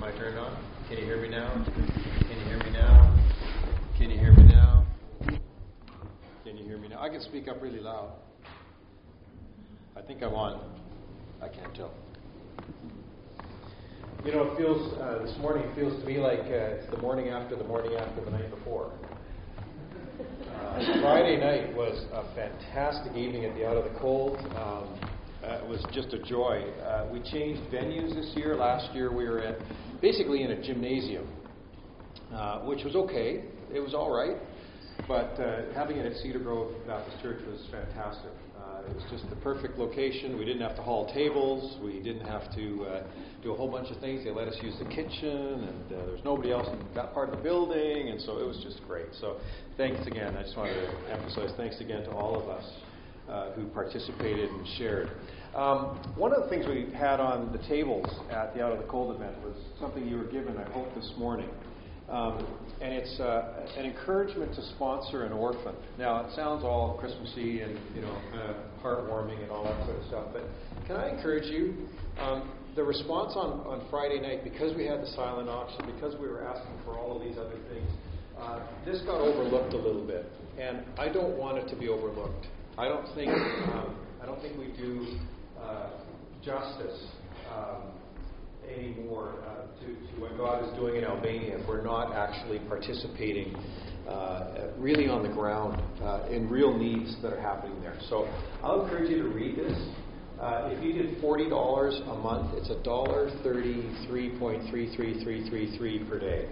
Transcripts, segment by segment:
I turned on? Can you hear me now? Can you hear me now? Can you hear me now? Can you hear me now? I can speak up really loud. I think I'm on. I can't tell. You know, it feels, this morning it feels to me like it's the morning after the night before. Friday night was a fantastic evening at the Out of the Cold. It was just a joy. We changed venues this year. Last year we were basically in a gymnasium, which was okay. It was all right. But having it at Cedar Grove Baptist Church was fantastic. It was just the perfect location. We didn't have to haul tables. We didn't have to do a whole bunch of things. They let us use the kitchen, and there's nobody else in that part of the building, and so it was just great. So thanks again. I just wanted to emphasize thanks again to all of us who participated and shared. One of the things we had on the tables at the Out of the Cold event was something you were given, I hope, this morning. And it's an encouragement to sponsor an orphan. Now, it sounds all Christmassy and, heartwarming and all that sort of stuff, but can I encourage you? The response on Friday night, because we had the silent auction, because we were asking for all of these other things, this got overlooked a little bit, and I don't want it to be overlooked. I don't think we do justice anymore to what God is doing in Albania if we're not actually participating really on the ground in real needs that are happening there. So I'll encourage you to read this. If you did $40 a month, it's $1.33.33333 per day.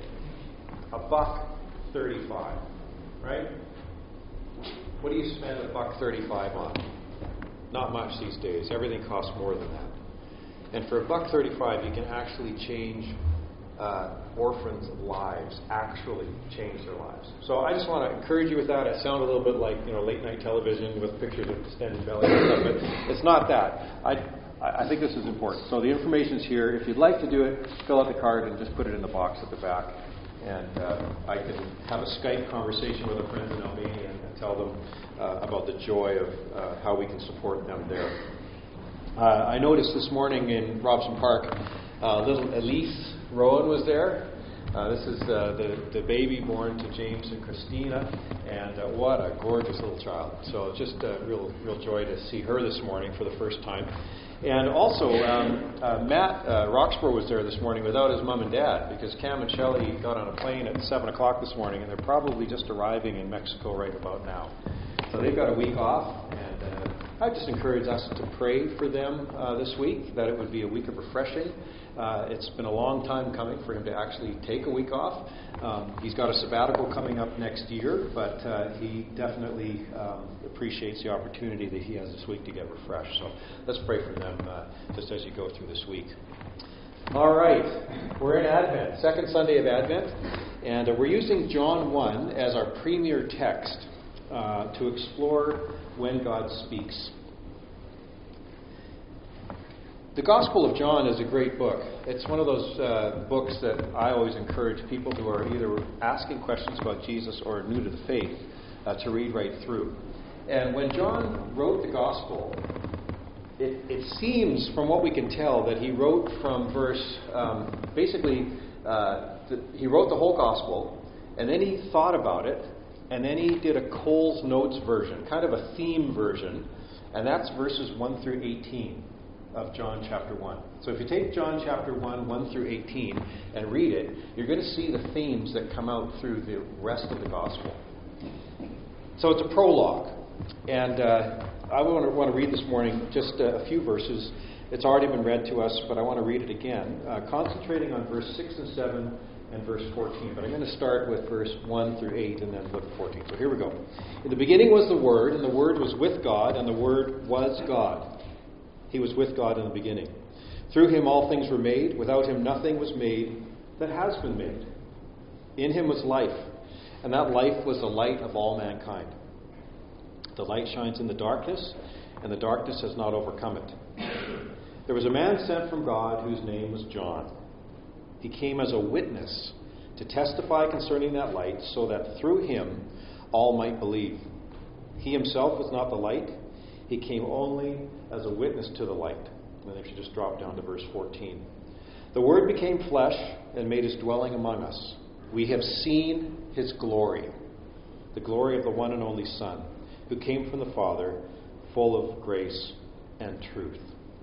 $1.35, right? What do you spend $1.35 on? Not much these days. Everything costs more than that. And for $1.35, you can actually change orphans' lives, actually change their lives. So I just want to encourage you with that. I sound a little bit like late night television with pictures of distended belly and stuff, but it's not that. I think this is important. So the information's here. If you'd like to do it, fill out the card and just put it in the box at the back. And I can have a Skype conversation with a friend in Albania and tell them about the joy of how we can support them there. I noticed this morning in Robson Park, little Elise Rowan was there. This is the baby born to James and Christina, and what a gorgeous little child. So just a real joy to see her this morning for the first time. And also, Matt Roxborough was there this morning without his mom and dad, because Cam and Shelley got on a plane at 7 o'clock this morning, and they're probably just arriving in Mexico right about now. So they've got a week off, and I just encourage us to pray for them this week, that it would be a week of refreshing. It's been a long time coming for him to actually take a week off. He's got a sabbatical coming up next year, but he definitely appreciates the opportunity that he has this week to get refreshed. So let's pray for them just as you go through this week. All right, we're in Advent, second Sunday of Advent, and we're using John 1 as our premier text to explore when God speaks. The Gospel of John is a great book. It's one of those books that I always encourage people who are either asking questions about Jesus or new to the faith to read right through. And when John wrote the Gospel, it seems, from what we can tell, that he wrote from verse, he wrote the whole Gospel, and then he thought about it, and then he did a Cole's Notes version, kind of a theme version, and that's verses 1 through 18 of John chapter 1. So if you take John chapter 1, 1 through 18, and read it, you're going to see the themes that come out through the rest of the Gospel. So it's a prologue, and I want to read this morning just a few verses. It's already been read to us, but I want to read it again, concentrating on verse 6 and 7 and verse 14. But I'm going to start with verse 1 through 8 and then look at 14. So here we go. In the beginning was the Word, and the Word was with God, and the Word was God. He was with God in the beginning. Through him all things were made. Without him nothing was made that has been made. In him was life, and that life was the light of all mankind. The light shines in the darkness, and the darkness has not overcome it. There was a man sent from God whose name was John. He came as a witness to testify concerning that light, so that through him all might believe. He himself was not the light. He came only as a witness to the light. And then if you just drop down to verse 14. The Word became flesh and made his dwelling among us. We have seen his glory, the glory of the one and only Son, who came from the Father, full of grace and truth.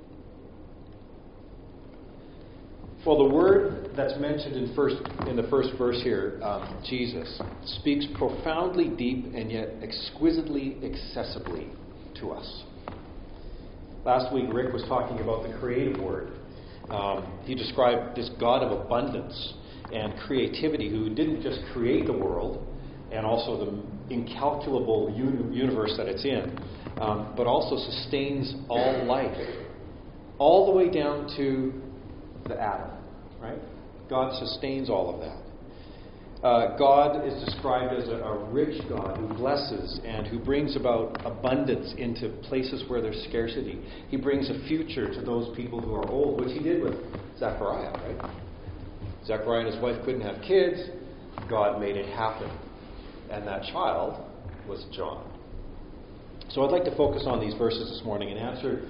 Well, the word that's mentioned in the first verse here, Jesus, speaks profoundly deep and yet exquisitely accessibly to us. Last week, Rick was talking about the creative word. He described this God of abundance and creativity who didn't just create the world and also the incalculable universe that it's in, but also sustains all life, all the way down to the atom, right? God sustains all of that. God is described as a rich God who blesses and who brings about abundance into places where there's scarcity. He brings a future to those people who are old, which he did with Zechariah, right? Zechariah and his wife couldn't have kids. God made it happen. And that child was John. So I'd like to focus on these verses this morning and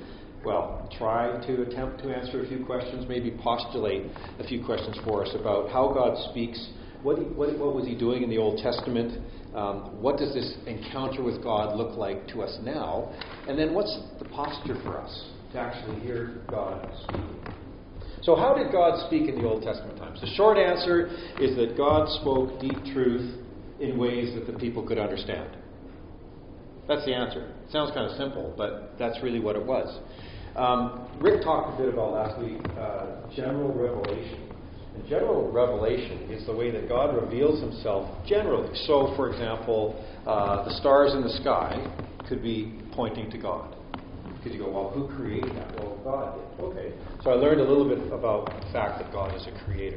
attempt to answer a few questions, maybe postulate a few questions for us about how God speaks. What was he doing in the Old Testament? What does this encounter with God look like to us now? And then what's the posture for us to actually hear God speaking? So how did God speak in the Old Testament times? The short answer is that God spoke deep truth in ways that the people could understand. That's the answer. It sounds kind of simple, but that's really what it was. Rick talked a bit about last week general revelation. And general revelation is the way that God reveals himself generally. So, for example, the stars in the sky could be pointing to God. Because you go, well, who created that? Well, God did. Okay. So I learned a little bit about the fact that God is a creator.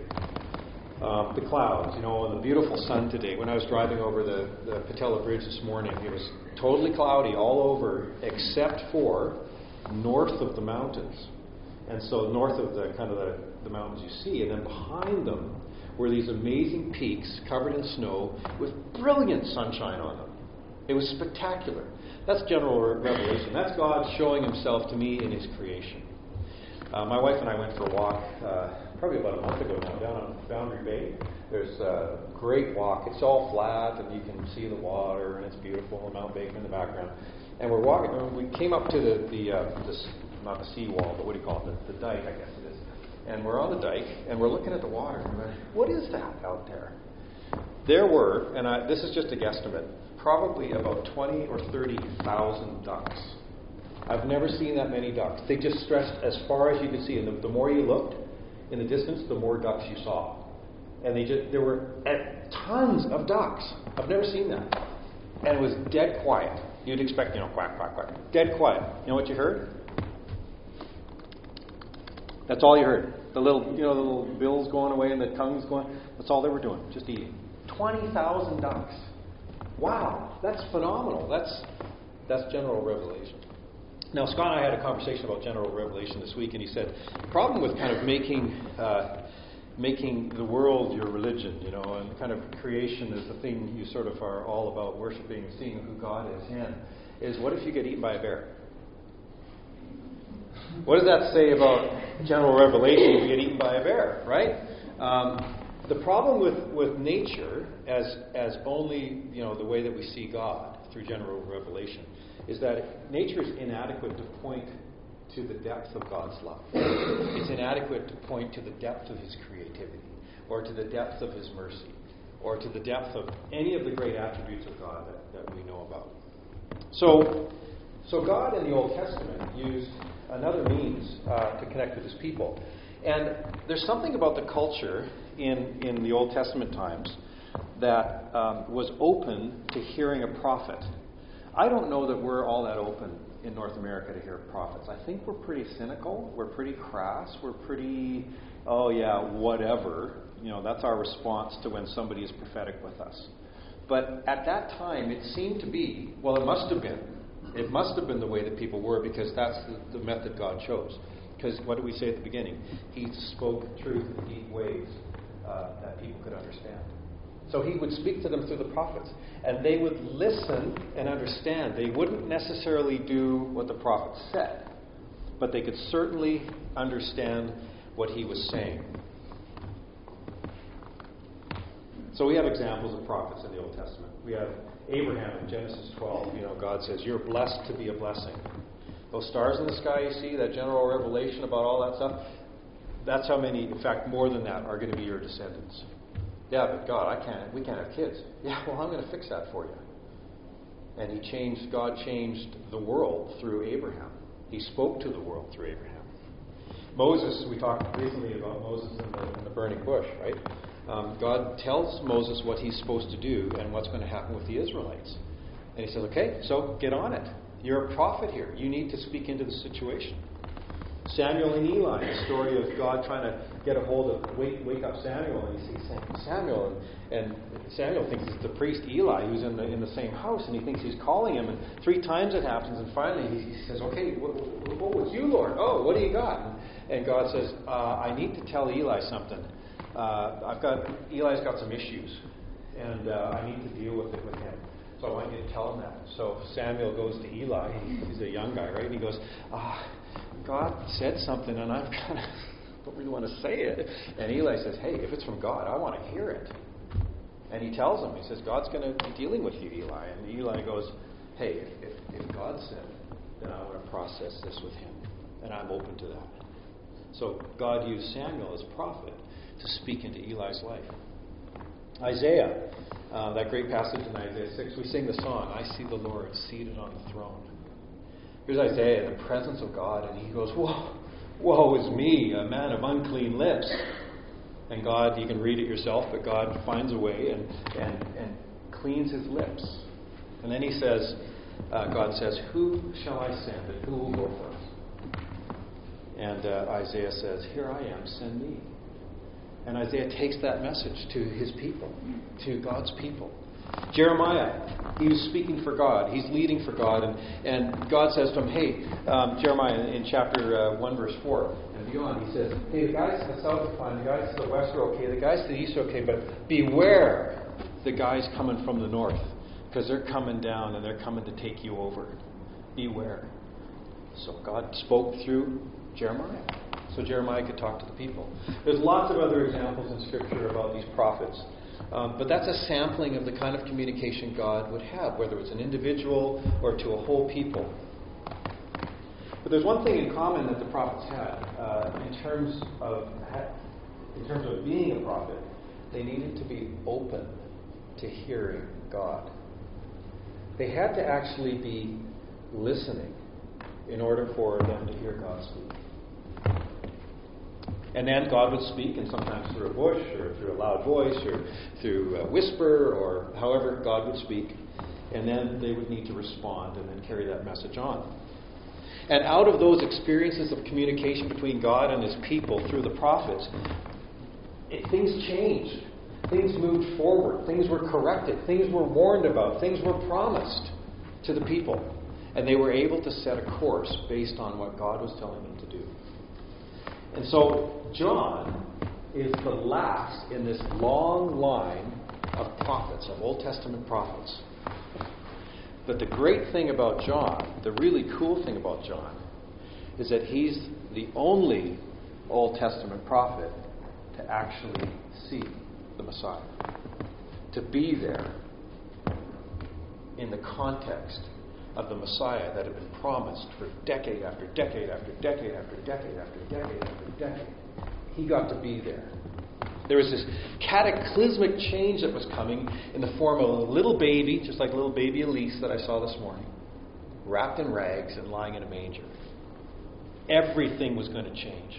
The clouds, and the beautiful sun today. When I was driving over the Patella Bridge this morning, it was totally cloudy all over except for north of the mountains. And so north of the mountains you see, and then behind them were these amazing peaks covered in snow with brilliant sunshine on them. It was spectacular. That's general revelation. That's God showing himself to me in his creation. My wife and I went for a walk probably about a month ago now down on Boundary Bay. There's a great walk. It's all flat and you can see the water and it's beautiful, Mount Baker in the background. And we're walking, and we came up to the not the seawall, but what do you call it? The dike, I guess it is. And we're on the dike, and we're looking at the water. And we're like, what is that out there? There were, and this is just a guesstimate, probably about 20 or 30,000 ducks. I've never seen that many ducks. They just stretched as far as you could see. And the more you looked in the distance, the more ducks you saw. And there were tons of ducks. I've never seen that. And it was dead quiet. You'd expect, quack, quack, quack. Dead quiet. You know what you heard? That's all you heard. The little bills going away and the tongues going. That's all they were doing, just eating. 20,000 ducks. Wow, that's phenomenal. That's general revelation. Now, Scott and I had a conversation about general revelation this week, and he said the problem with kind of making the world your religion, and kind of creation is the thing you sort of are all about worshiping and seeing who God is in, is what if you get eaten by a bear? What does that say about general revelation if you get eaten by a bear, right? The problem with nature, as only the way that we see God through general revelation, is that nature is inadequate to point to the depth of God's love. It's inadequate to point to the depth of his creativity, or to the depth of his mercy, or to the depth of any of the great attributes of God that we know about. So God in the Old Testament used another means to connect with his people. And there's something about the culture in the Old Testament times that was open to hearing a prophet. I don't know that we're all that open in North America to hear prophets. I think we're pretty cynical. We're pretty crass. We're pretty, whatever. That's our response to when somebody is prophetic with us. But at that time, it seemed to be, it must have been. It must have been the way that people were, because that's the method God chose. Because what did we say at the beginning? He spoke truth in deep ways that people could understand. So he would speak to them through the prophets. And they would listen and understand. They wouldn't necessarily do what the prophet said. But they could certainly understand what he was saying. So we have examples of prophets in the Old Testament. We have Abraham in Genesis 12. God says, you're blessed to be a blessing. Those stars in the sky you see, that general revelation about all that stuff, that's how many, in fact, more than that, are going to be your descendants. Yeah, but God, we can't have kids. Yeah, well, I'm going to fix that for you. And God changed the world through Abraham. He spoke to the world through Abraham. Moses, we talked recently about Moses in the burning bush, right? God tells Moses what he's supposed to do and what's going to happen with the Israelites. And he says, okay, so get on it. You're a prophet here. You need to speak into the situation. Samuel and Eli, the story of God trying to get a hold of, wake up Samuel, and he sees Samuel, and Samuel thinks it's the priest Eli who's in the same house, and he thinks he's calling him, and 3 times it happens, and finally he says, okay, it's you, Lord. Oh, what do you got? And God says, I need to tell Eli something. Eli's got some issues, and I need to deal with it with him. So I want you to tell him that. So Samuel goes to Eli. He's a young guy, right? And he goes, God said something, and I don't really want to say it. And Eli says, hey, if it's from God, I want to hear it. And he tells him, he says, God's going to be dealing with you, Eli. And Eli goes, hey, if God said it, then I want to process this with him. And I'm open to that. So God used Samuel as prophet to speak into Eli's life. Isaiah, that great passage in Isaiah 6, we sing the song, I see the Lord seated on the throne. Here's Isaiah in the presence of God, and he goes, woe is me, a man of unclean lips. And God, you can read it yourself, but God finds a way and cleans his lips. And then he says, God says, who shall I send, and who will go first? And Isaiah says, here I am, send me. And Isaiah takes that message to his people, to God's people. Jeremiah, he was speaking for God. He's leading for God. And God says to him, hey, Jeremiah in chapter 1, verse 4 and beyond, he says, hey, the guys to the south are fine, the guys to the west are okay, the guys to the east are okay, but beware the guys coming from the north, because they're coming down and they're coming to take you over. Beware. So God spoke through Jeremiah, so Jeremiah could talk to the people. There's lots of other examples in Scripture about these prophets. But that's a sampling of the kind of communication God would have, whether it's an individual or to a whole people. But there's one thing in common that the prophets had in terms of being a prophet. They needed to be open to hearing God. They had to actually be listening in order for them to hear God speak. And then God would speak, and sometimes through a bush, or through a loud voice, or through a whisper, or however God would speak. And then they would need to respond and then carry that message on. And out of those experiences of communication between God and his people through the prophets, things changed. Things moved forward. Things were corrected. Things were warned about. Things were promised to the people. And they were able to set a course based on what God was telling them to do. And so John is the last in this long line of prophets, of Old Testament prophets. But the great thing about John, the really cool thing about John, is that he's the only Old Testament prophet to actually see the Messiah. To be there in the context of the Messiah that had been promised for decade after decade after decade after decade after decade after decade. He got to be there. There was this cataclysmic change that was coming in the form of a little baby, just like little baby Elise that I saw this morning, wrapped in rags and lying in a manger. Everything was going to change.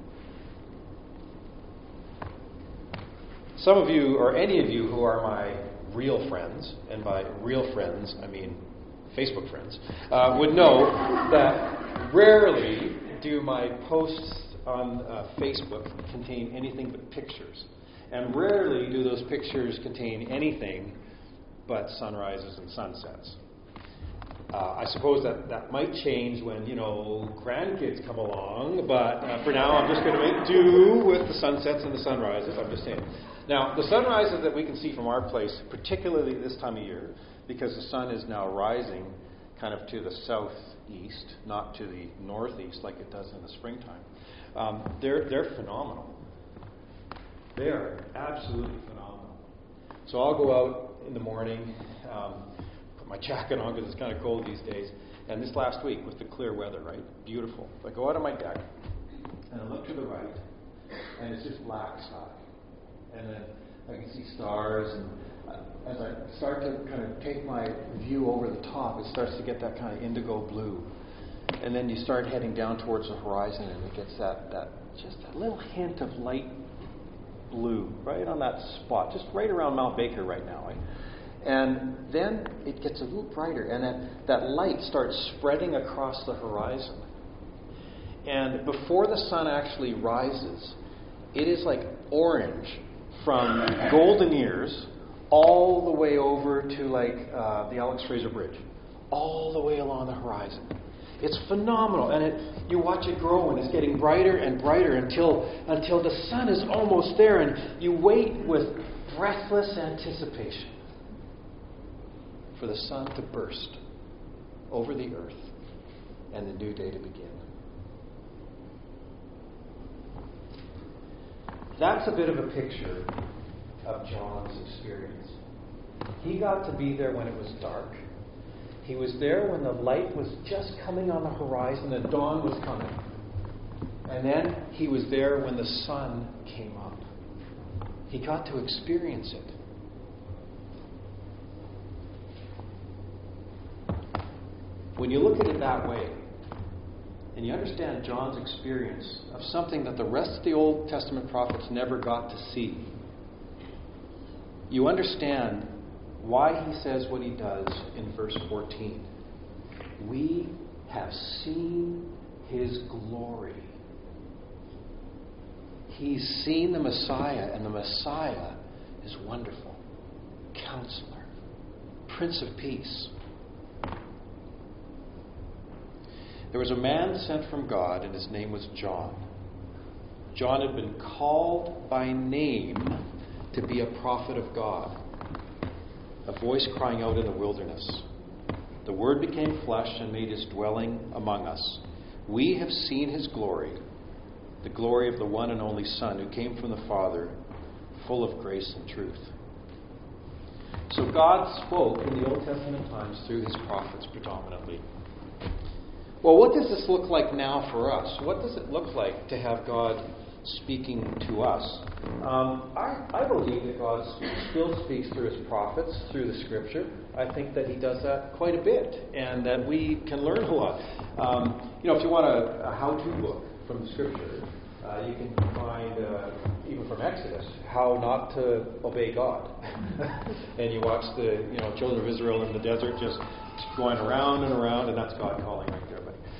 Some of you, or any of you who are my real friends, and by real friends I mean Facebook friends, would know that rarely do my posts on Facebook contain anything but pictures. And rarely do those pictures contain anything but sunrises and sunsets. I suppose that might change when, grandkids come along, but for now I'm just going to make do with the sunsets and the sunrises, I'm just saying. Now, the sunrises that we can see from our place, particularly this time of year, because the sun is now rising kind of to the southeast, not to the northeast like it does in the springtime. They're phenomenal. They are absolutely phenomenal. So I'll go out in the morning, put my jacket on because it's kind of cold these days. And this last week with the clear weather, right? Beautiful. I go out on my deck and I look to the right, and it's just black sky. And then I can see stars, and as I start to kind of take my view over the top, it starts to get that kind of indigo blue. And then you start heading down towards the horizon, and it gets that just that little hint of light blue right on that spot, just right around Mount Baker right now. And then it gets a little brighter, and that light starts spreading across the horizon. And before the sun actually rises, it is like orange from Golden Ears all the way over to like the Alex Fraser Bridge, all the way along the horizon. It's phenomenal, and you watch it grow, and it's getting brighter and brighter until the sun is almost there, and you wait with breathless anticipation for the sun to burst over the earth and the new day to begin. That's a bit of a picture of John's experience. He got to be there when it was dark. He was there when the light was just coming on the horizon, the dawn was coming. And then he was there when the sun came up. He got to experience it. When you look at it that way, and you understand John's experience of something that the rest of the Old Testament prophets never got to see, you understand why he says what he does in verse 14. We have seen his glory. He's seen the Messiah, and the Messiah is wonderful. Counselor, Prince of Peace. There was a man sent from God, and his name was John. John had been called by name to be a prophet of God, a voice crying out in the wilderness. The Word became flesh and made his dwelling among us. We have seen his glory, the glory of the one and only Son who came from the Father, full of grace and truth. So God spoke in the Old Testament times through his prophets predominantly. Well, what does this look like now for us? What does it look like to have God speaking to us? I believe that God still speaks through his prophets, through the Scripture. I think that he does that quite a bit, and that we can learn a lot. If you want a how-to book from the Scripture, you can find, even from Exodus, how not to obey God. And you watch the children of Israel in the desert just going around and around, and that's God calling right there.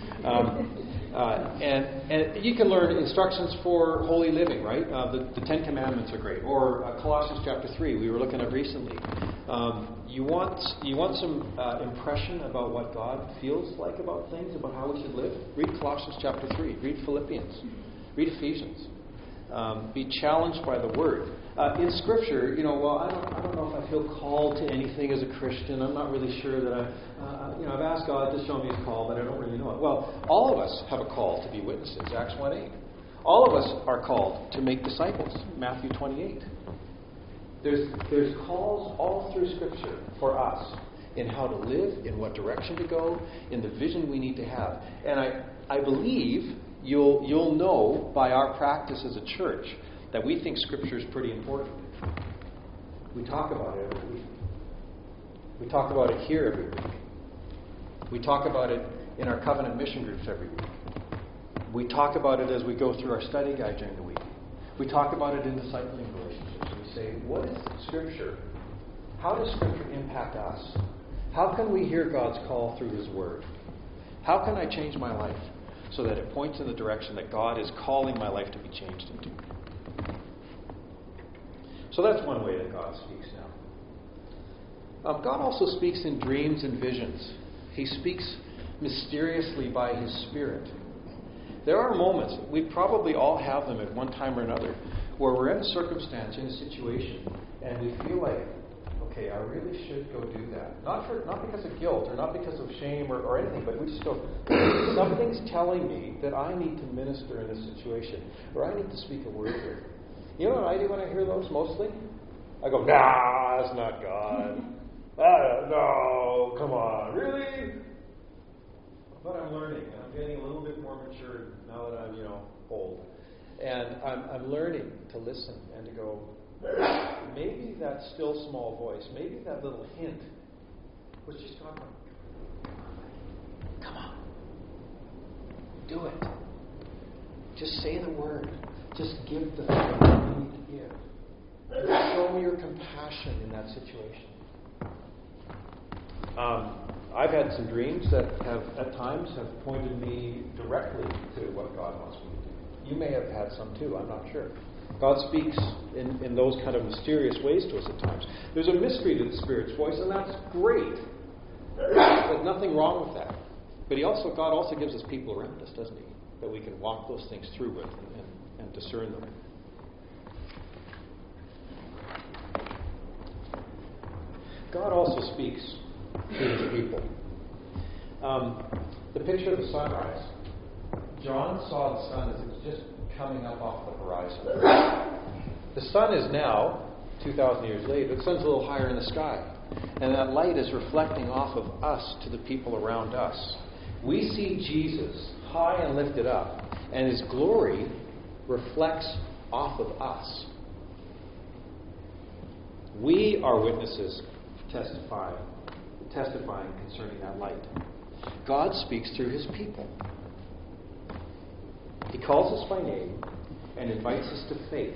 And you can learn instructions for holy living, right? The Ten Commandments are great. Or Colossians chapter 3, we were looking at recently. You want some impression about what God feels like about things, about how we should live? Read Colossians chapter 3. Read Philippians. Read Ephesians. Be challenged by the Word. In Scripture, I don't know if I feel called to anything as a Christian. I'm not really sure that I've asked God to show me his call, but I don't really know it. Well, all of us have a call to be witnesses, Acts 1:8. All of us are called to make disciples, Matthew 28. There's calls all through Scripture for us in how to live, in what direction to go, in the vision we need to have. And I believe you'll know by our practice as a church that we think Scripture is pretty important. We talk about it every week. We talk about it here every week. We talk about it in our covenant mission groups every week. We talk about it as we go through our study guide during the week. We talk about it in discipling relationships. We say, what is Scripture? How does Scripture impact us? How can we hear God's call through his Word? How can I change my life so that it points in the direction that God is calling my life to be changed into? So that's one way that God speaks now. God also speaks in dreams and visions. He speaks mysteriously by his Spirit. There are moments, we probably all have them at one time or another, where we're in a circumstance, in a situation, and we feel like, okay, I really should go do that. Not because of guilt or not because of shame or anything, but we just go, something's telling me that I need to minister in this situation, or I need to speak a word here. You know what I do when I hear those mostly? I go, nah, that's not God. No, come on, really? But I'm learning, and I'm getting a little bit more mature now that I'm, old. And I'm learning to listen and to go, maybe that still small voice, maybe that little hint was just God going, come on, do it. Just say the word. Just give the thing that you need to give. Show me your compassion in that situation. I've had some dreams that have, at times, have pointed me directly to what God wants me to do. You may have had some too, I'm not sure. God speaks in those kind of mysterious ways to us at times. There's a mystery to the Spirit's voice, and that's great. There's nothing wrong with that. But God also gives us people around us, doesn't He? That we can walk those things through with and discern them. God also speaks to His people. The picture of the sunrise. John saw the sun as it was just coming up off the horizon. The sun is now, 2,000 years later, the sun's a little higher in the sky. And that light is reflecting off of us to the people around us. We see Jesus high and lifted up, and His glory reflects off of us. We are witnesses testifying concerning that light. God speaks through His people. He calls us by name and invites us to faith.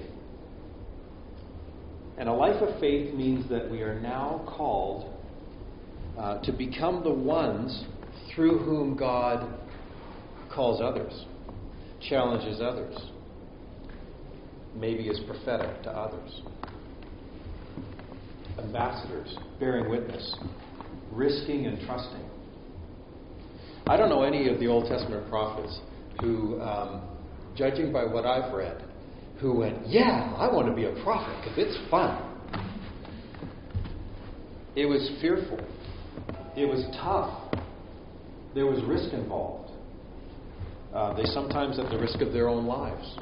And a life of faith means that we are now called to become the ones through whom God calls others, challenges others, maybe is prophetic to others. Ambassadors, bearing witness, risking and trusting. I don't know any of the Old Testament prophets who, judging by what I've read, who went, yeah, I want to be a prophet because it's fun. It was fearful. It was tough. There was risk involved. They sometimes at the risk of their own lives.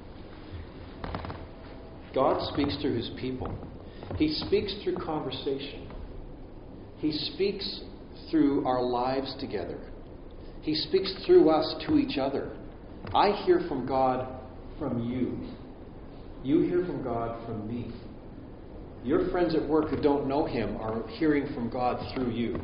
God speaks through His people. He speaks through conversation. He speaks through our lives together. He speaks through us to each other. I hear from God from you. You hear from God from me. Your friends at work who don't know Him are hearing from God through you.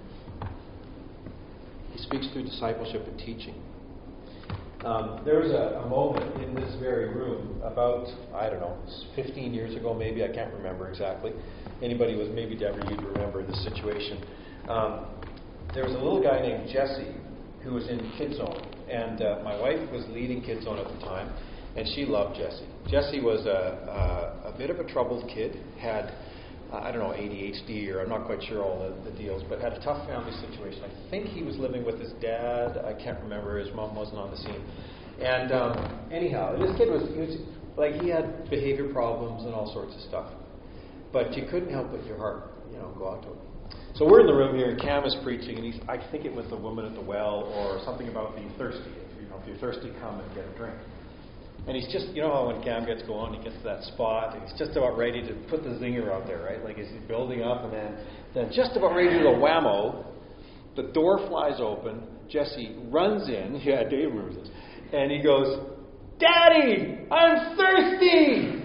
He speaks through discipleship and teaching. There was a moment in this very room about, 15 years ago maybe, I can't remember exactly. Anybody with maybe Deborah, you'd remember the situation. There was a little guy named Jesse who was in Kids Zone. And my wife was leading Kids Zone at the time, and she loved Jesse. Jesse was a bit of a troubled kid, had, ADHD, or I'm not quite sure all the deals, but had a tough family situation. I think he was living with his dad. I can't remember. His mom wasn't on the scene. And anyhow, this kid he had behavior problems and all sorts of stuff. But you couldn't help but your heart, go out to him. So we're in the room here, and Cam is preaching, and I think it was the woman at the well, or something about being thirsty. If you're thirsty, come and get a drink. And he's just, how when Cam gets going, he gets to that spot, and he's just about ready to put the zinger out there, right? Like he's building up, and then just about ready to do the whammo, the door flies open, Jesse runs in, Dave remembers this, and he goes, "Daddy, I'm thirsty!"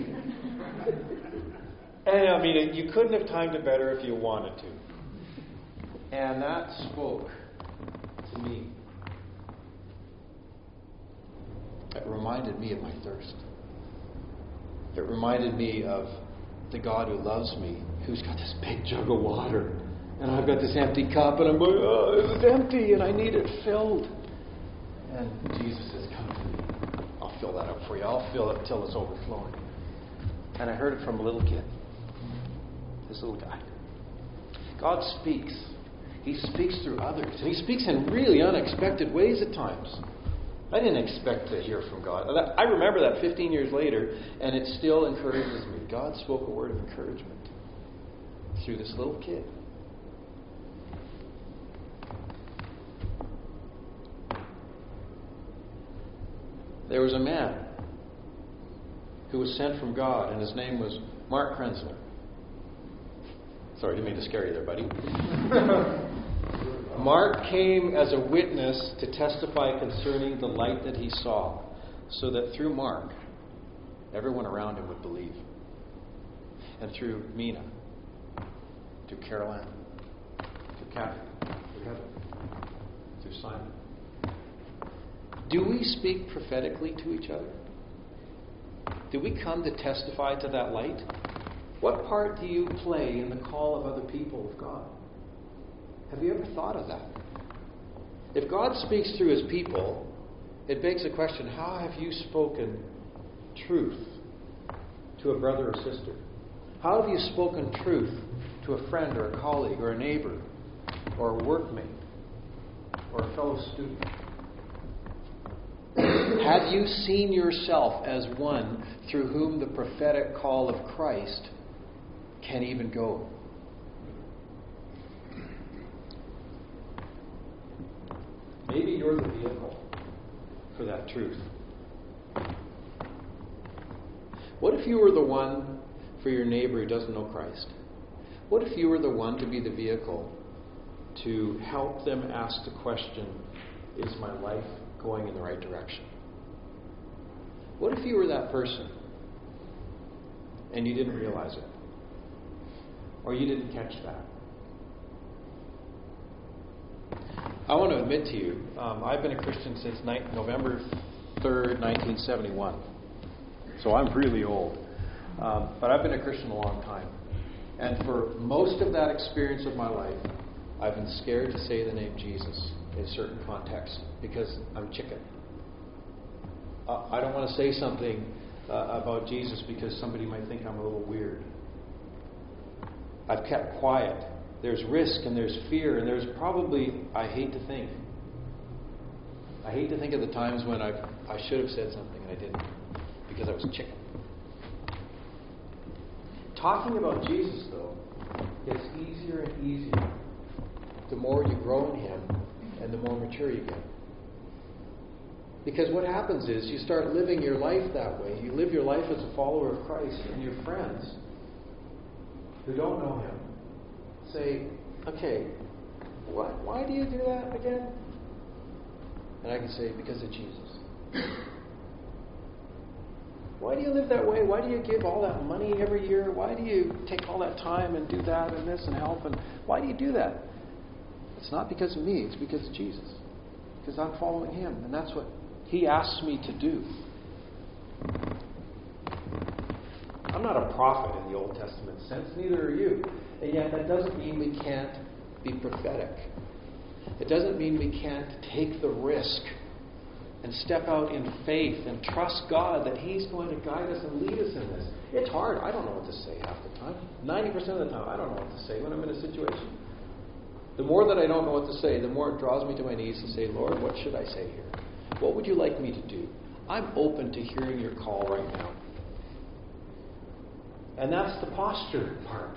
And you couldn't have timed it better if you wanted to. And that spoke to me. It reminded me of my thirst. It reminded me of the God who loves me, who's got this big jug of water. And I've got this empty cup, and I'm going, it's empty, and I need it filled. And Jesus says, come to me. I'll fill that up for you. I'll fill it until it's overflowing. And I heard it from a little kid. This little guy. God speaks. He speaks through others. And He speaks in really unexpected ways at times. I didn't expect to hear from God. I remember that 15 years later, and it still encourages me. God spoke a word of encouragement. through this little kid. There was a man who was sent from God, and his name was Mark Krenzler. Sorry, didn't mean to scare you there, buddy. Mark came as a witness to testify concerning the light that he saw, so that through Mark, everyone around him would believe. And through Mina, through Caroline, through Kathy, through Heather, through Simon. Do we speak prophetically to each other? Do we come to testify to that light? What part do you play in the call of other people of God? Have you ever thought of that? If God speaks through his people, it begs the question, how have you spoken truth to a brother or sister? How have you spoken truth to a friend or a colleague or a neighbor or a workmate or a fellow student? Have you seen yourself as one through whom the prophetic call of Christ can even go? Maybe you're the vehicle for that truth. What if you were the one for your neighbor who doesn't know Christ? What if you were the one to be the vehicle to help them ask the question, is my life going in the right direction? What if you were that person and you didn't realize it? Or you didn't catch that? I want to admit to you, I've been a Christian since November 3rd, 1971. So I'm really old. But I've been a Christian a long time. And for most of that experience of my life, I've been scared to say the name Jesus in certain contexts because I'm chicken. I don't want to say something about Jesus because somebody might think I'm a little weird. I've kept quiet. There's risk and there's fear and there's probably, I hate to think of the times when I should have said something and I didn't because I was chicken. Talking about Jesus, though, gets easier and easier the more you grow in him and the more mature you get. Because what happens is you start living your life that way. You live your life as a follower of Christ, and your friends who don't know him say, okay, why do you do that again? And I can say, because of Jesus. Why do you live that way? Why do you give all that money every year? Why do you take all that time and do that and this and help? And why do you do that? It's not because of me. It's because of Jesus. Because I'm following him. And that's what he asks me to do. I'm not a prophet in the Old Testament sense. Neither are you. And yet that doesn't mean we can't be prophetic. It doesn't mean we can't take the risk and step out in faith and trust God that he's going to guide us and lead us in this. It's hard. I don't know what to say half the time. 90% of the time, I don't know what to say when I'm in a situation. The more that I don't know what to say, the more it draws me to my knees to say, Lord, what should I say here? What would you like me to do? I'm open to hearing your call right now. And that's the posture part.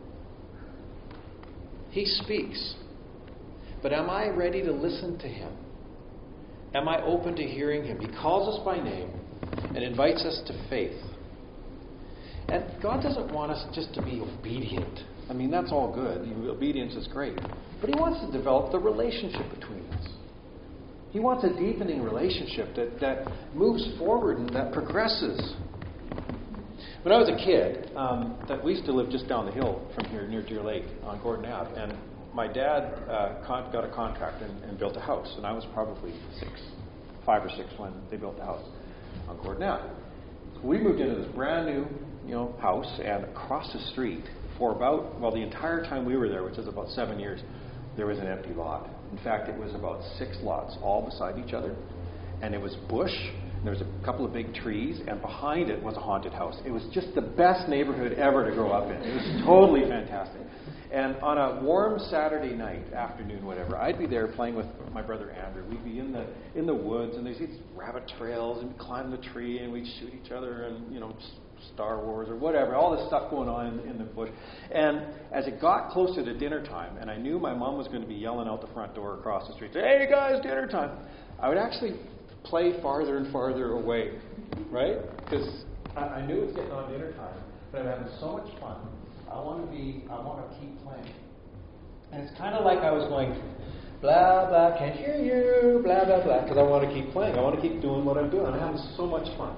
He speaks. But am I ready to listen to him? Am I open to hearing him? He calls us by name and invites us to faith. And God doesn't want us just to be obedient. I mean, that's all good. Obedience is great. But he wants to develop the relationship between us. He wants a deepening relationship that moves forward and that progresses. When I was a kid, we used to live just down the hill from here near Deer Lake on Gordon Ave. And my dad got a contract and built a house. And I was probably 5 or 6 when they built the house on Gordon Ave. So we moved into this brand new house, and across the street for the entire time we were there, which is about 7 years, there was an empty lot. In fact, it was about 6 lots all beside each other. And it was bush. And there was a couple of big trees. And behind it was a haunted house. It was just the best neighborhood ever to grow up in. It was totally fantastic. And on a warm Saturday night, afternoon, whatever, I'd be there playing with my brother Andrew. We'd be in the woods, and there's these rabbit trails, and we'd climb the tree, and we'd shoot each other, and just Star Wars or whatever, all this stuff going on in the bush. And as it got closer to dinner time, and I knew my mom was going to be yelling out the front door across the street, say, "Hey guys, dinner time," I would actually play farther and farther away, right? Because I knew it's getting on dinner time, but I'm having so much fun. I want to keep playing. And it's kind of like I was going, blah, blah, can't hear you, blah, blah, blah, because I want to keep playing. I want to keep doing what I'm doing. I'm having so much fun.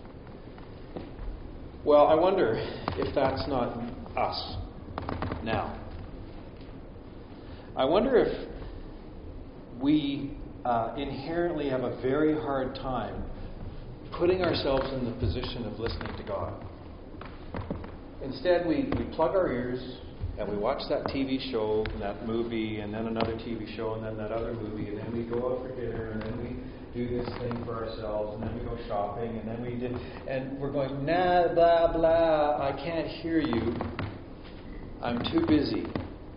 Well, I wonder if that's not us now. I wonder if we inherently have a very hard time putting ourselves in the position of listening to God. Instead, we plug our ears and we watch that TV show and that movie and then another TV show and then that other movie, and then we go out for dinner and then we do this thing for ourselves, and then we go shopping, and then we do, and we're going, nah, blah, blah, I can't hear you. I'm too busy.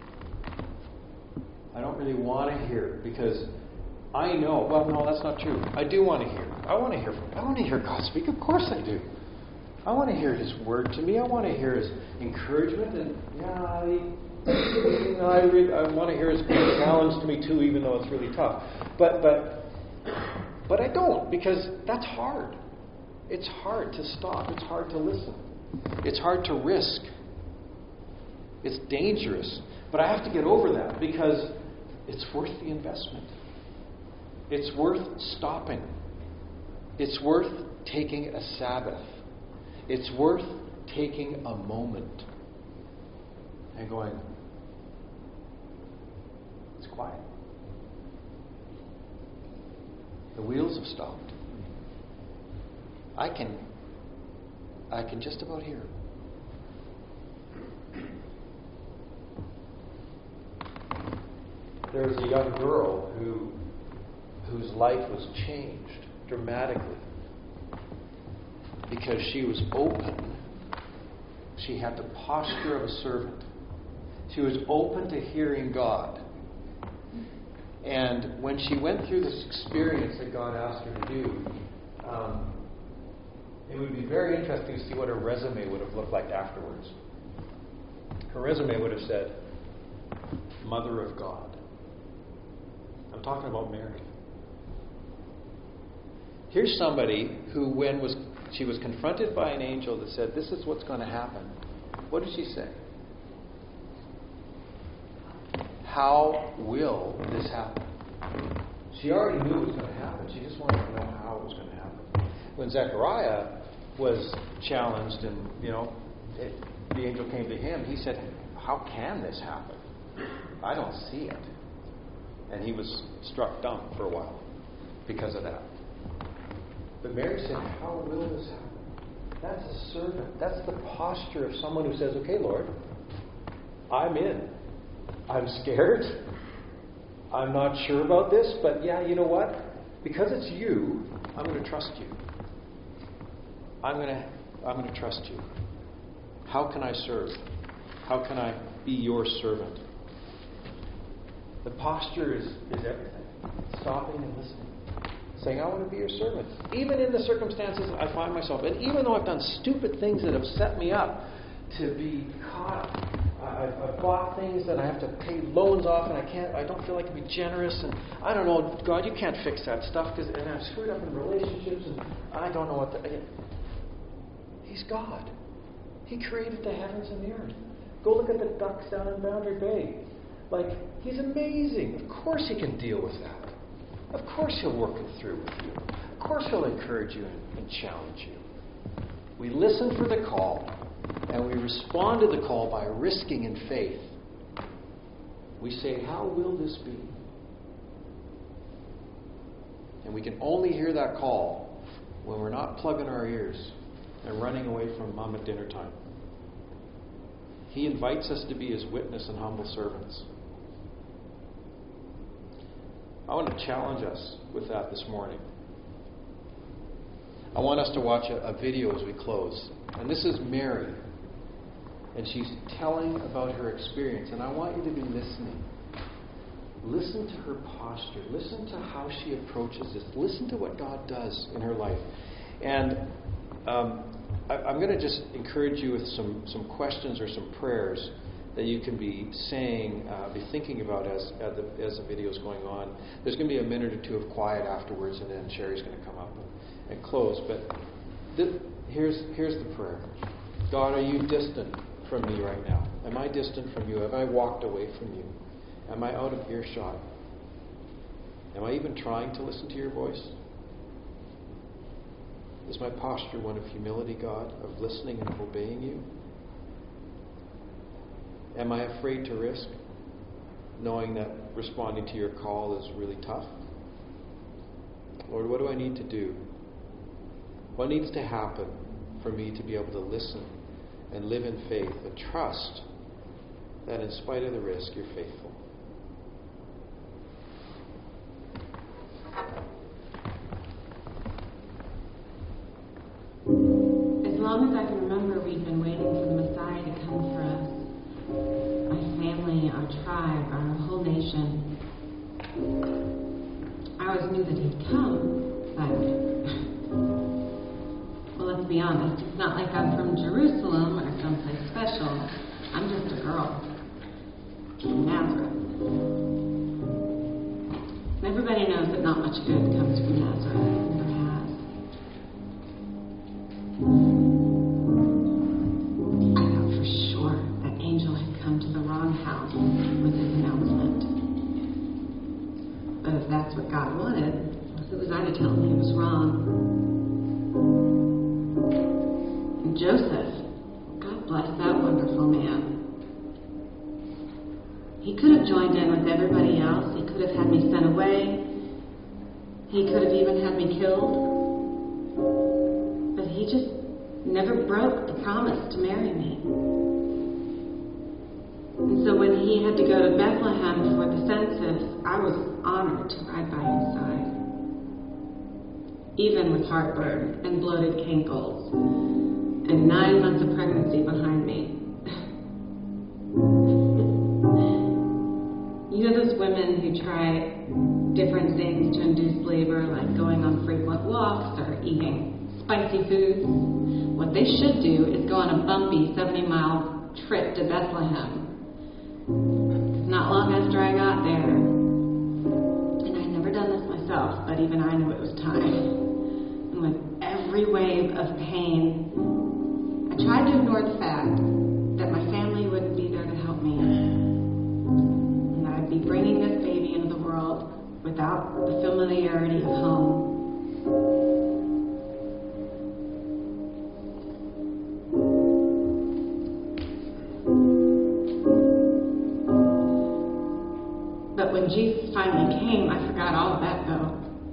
I don't really want to hear, because I know, well, no, that's not true. I do want to hear. I want to hear God speak. Of course I do. I want to hear His word to me. I want to hear His encouragement, and I want to hear His challenge to me too, even though it's really tough. But I don't, because that's hard. It's hard to stop. It's hard to listen. It's hard to risk. It's dangerous. But I have to get over that, because it's worth the investment. It's worth stopping. It's worth taking a Sabbath. It's worth taking a moment and going, it's quiet. The wheels have stopped. I can just about hear. There was a young girl whose life was changed dramatically because she was open. She had the posture of a servant. She was open to hearing God. And when she went through this experience that God asked her to do, it would be very interesting to see what her resume would have looked like afterwards. Her resume would have said, Mother of God. I'm talking about Mary. Here's somebody who, when she was confronted by an angel that said, this is what's going to happen, what did she say? How will this happen? She already knew it was going to happen. She just wanted to know how it was going to happen. When Zechariah was challenged and, the angel came to him, he said, how can this happen? I don't see it. And he was struck dumb for a while because of that. But Mary said, how will this happen? That's a servant. That's the posture of someone who says, okay, Lord, I'm in. I'm scared. I'm not sure about this, but yeah, you know what? Because it's you, I'm going to trust you. I'm going to trust you. How can I serve? How can I be your servant? The posture is everything. Stopping and listening. Saying, I want to be your servant. Even in the circumstances I find myself in, even though I've done stupid things that have set me up to be caught. I've bought things that I have to pay loans off, and I don't feel like I can be generous, and I don't know, God, you can't fix that stuff, and I've screwed up in relationships, and I don't know what He's God. He created the heavens and the earth. Go look at the ducks down in Boundary Bay. He's amazing. Of course He can deal with that. Of course He'll work it through with you. Of course He'll encourage you and challenge you. We listen for the call, and we respond to the call by risking in faith. We say, how will this be? And we can only hear that call when we're not plugging our ears and running away from Mom at dinner time. He invites us to be His witness and humble servants. I want to challenge us with that this morning. I want us to watch a video as we close. And this is Mary. And she's telling about her experience. And I want you to be listening. Listen to her posture. Listen to how she approaches this. Listen to what God does in her life. And I'm going to just encourage you with some questions or some prayers that you can be saying, be thinking about as the video is going on. There's going to be a minute or two of quiet afterwards, and then Sherry's going to come up and close. But here's the prayer. God, are you distant from me right now? Am I distant from you? Have I walked away from you? Am I out of earshot? Am I even trying to listen to your voice? Is my posture one of humility, God, of listening and obeying you? Am I afraid to risk, knowing that responding to your call is really tough? Lord, what do I need to do? What needs to happen for me to be able to listen and live in faith and trust that in spite of the risk, you're faithful? As long as I can remember, we've been waiting for the Messiah to come for us. Our family, our tribe, our whole nation. I always knew that he'd come, but well, let's be honest, it's not like I'm from Jerusalem or someplace special. I'm just a girl from Nazareth. And everybody knows that not much good comes from Nazareth. Never has. I thought for sure that angel had come to the wrong house with his announcement. But if that's what God wanted, who was I to tell him he was wrong? And Joseph, God bless that wonderful man. He could have joined in with everybody else. He could have had me sent away. He could have even had me killed. But he just never broke the promise to marry me. And so when he had to go to Bethlehem for the census, I was honored to ride by his side. Even with heartburn and bloated cankles and 9 months of pregnancy behind me. You know those women who try different things to induce labor, like going on frequent walks or eating spicy foods? What they should do is go on a bumpy 70-mile trip to Bethlehem. Not long after I got there, and I'd never done this myself, but even I knew it was time. And with every wave of pain, I tried to ignore the fact that my family wouldn't be there to help me. And that I'd be bringing this baby into the world without the familiarity of home. But when Jesus finally came, I forgot all of that, though.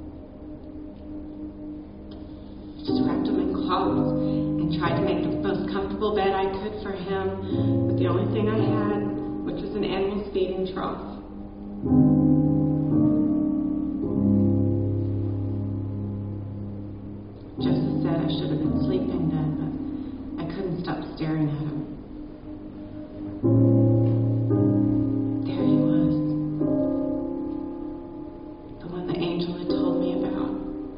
Just wrapped him in clothes and tried to make the most comfortable bed I could for him with the only thing I had, which was an animal feeding trough. Joseph said I should have been sleeping then, but I couldn't stop staring at him. There he was. The one the angel had told me about.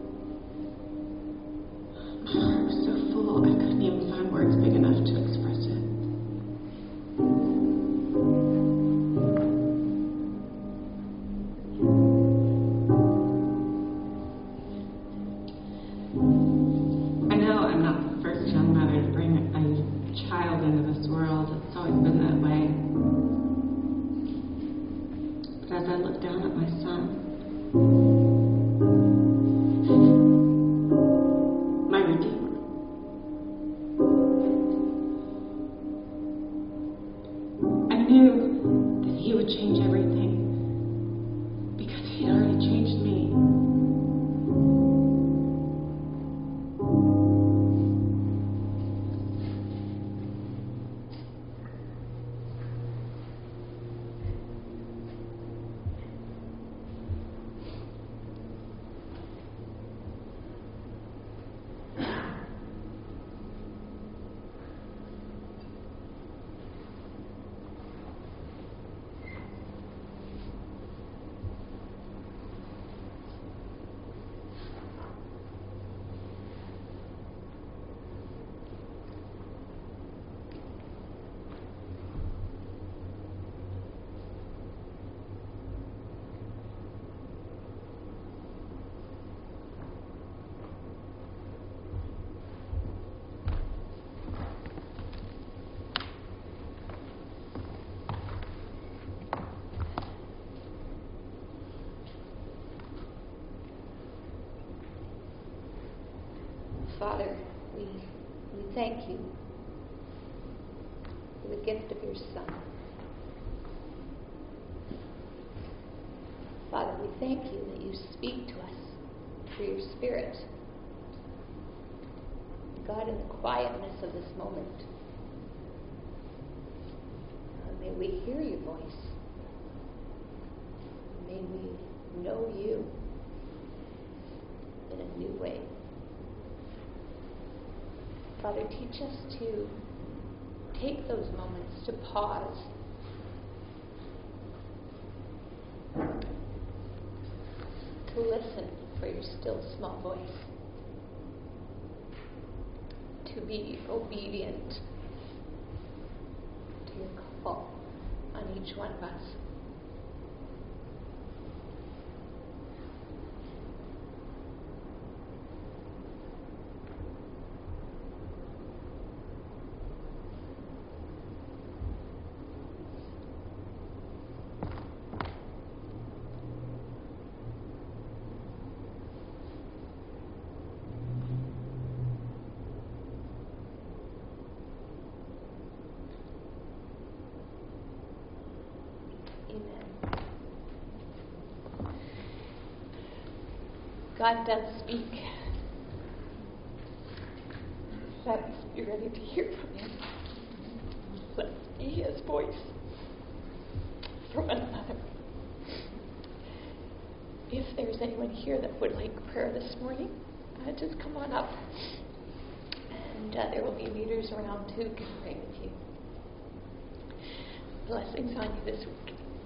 My heart was so full, I couldn't even find words big enough to express it. I know I'm not the first young mother to bring a child into this world. It's always been that way. But as I look down at my son, my Redeemer, I knew that he would change everything because he had already changed me. Father, we thank you for the gift of your Son. Father, we thank you that you speak to us through your Spirit. God, in the quietness of this moment, may we hear your voice. May we know you in a new way. Father, teach us to take those moments to pause, to listen for your still small voice, to be obedient to your call on each one of us. God does speak. Let's be ready to hear from him. Let's be his voice for one another. If there's anyone here that would like prayer this morning, just come on up. And there will be leaders around who can pray with you. Blessings on you this week.